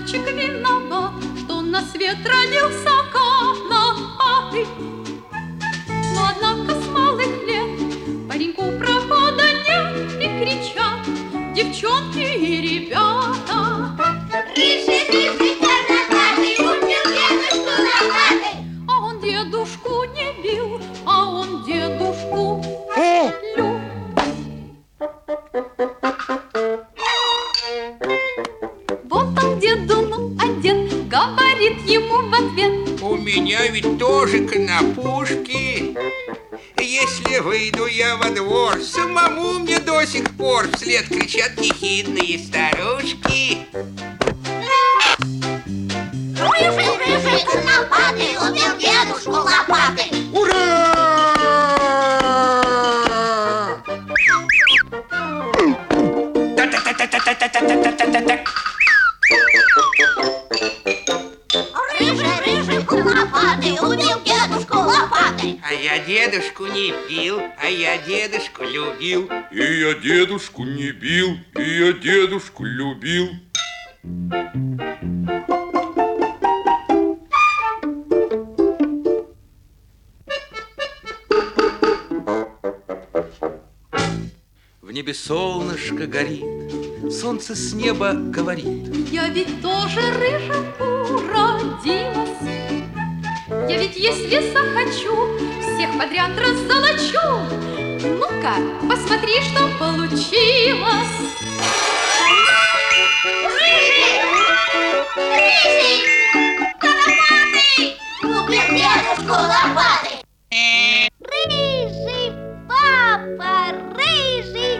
мальчик виноват, что на свет родился конопатый. Но однако с малых лет пареньку прохода нет, и кричат девчонки и ребята: рыжий, рыжий, чернокатый, убил дедушку лопатой. А он дедушку не бил, а он дедушку любил. Вот он деду, ну, а дед говорит ему в ответ: у меня ведь тоже конопушки. Если выйду я во двор, самому мне до сих пор вслед кричат ехидные старушки. Рыжий, рыжий, конопатый, убил дедушку лопатой. Ура! Та-та-та-та-та-та-та-та-та-та-та. Рыжий, рыжий, конопатый, убил дедушку лопатой. А я дедушку не бил, а я дедушку любил. И я дедушку не бил, и я дедушку любил. В небе солнышко горит, солнце с неба говорит: я ведь тоже рыжим уродилась. Я ведь, если захочу, всех подряд раззолочу. Ну-ка, посмотри, что получилось. Рыжий, рыжий, конопатый, убил дедушку лопатой. Рыжий папа, рыжий